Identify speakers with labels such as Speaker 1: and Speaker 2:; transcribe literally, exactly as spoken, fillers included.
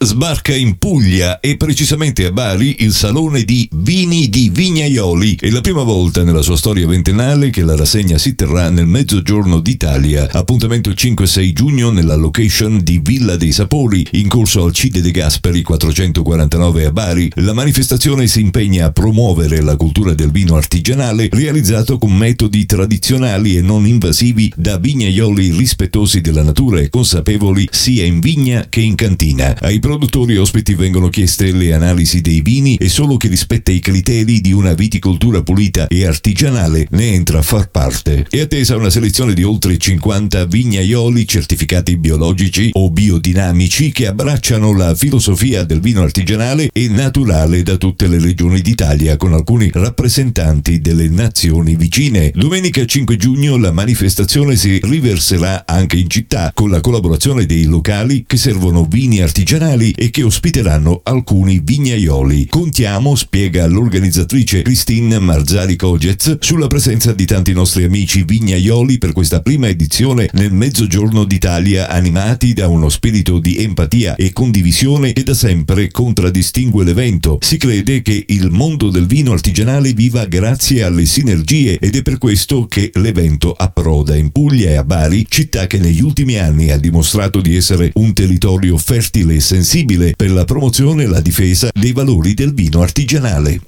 Speaker 1: Sbarca in Puglia e precisamente a Bari il Salone di Vini di Vignaioli. È la prima volta nella sua storia ventennale che la rassegna si terrà nel Mezzogiorno d'Italia. Appuntamento il cinque e sei giugno nella location di Villa dei Sapori, in corso Alcide De Gasperi quattrocentoquarantanove a Bari. La manifestazione si impegna a promuovere la cultura del vino artigianale realizzato con metodi tradizionali e non invasivi da vignaioli rispettosi della natura e consapevoli sia in vigna che in cantina. Ai produttori ospiti vengono chieste le analisi dei vini e solo chi rispetta i criteri di una viticoltura pulita e artigianale ne entra a far parte. È attesa una selezione di oltre cinquanta vignaioli certificati biologici o biodinamici che abbracciano la filosofia del vino artigianale e naturale da tutte le regioni d'Italia, con alcuni rappresentanti delle nazioni vicine. Domenica cinque giugno la manifestazione si riverserà anche in città con la collaborazione dei locali che servono vini artigianali e che ospiteranno alcuni vignaioli. Contiamo, spiega l'organizzatrice Christine Marzari-Kogez, sulla presenza di tanti nostri amici vignaioli per questa prima edizione nel Mezzogiorno d'Italia, animati da uno spirito di empatia e condivisione che da sempre contraddistingue l'evento. Si crede che il mondo del vino artigianale viva grazie alle sinergie ed è per questo che l'evento approda in Puglia e a Bari, città che negli ultimi anni ha dimostrato di essere un territorio fertile e sensibile per la promozione e la difesa dei valori del vino artigianale.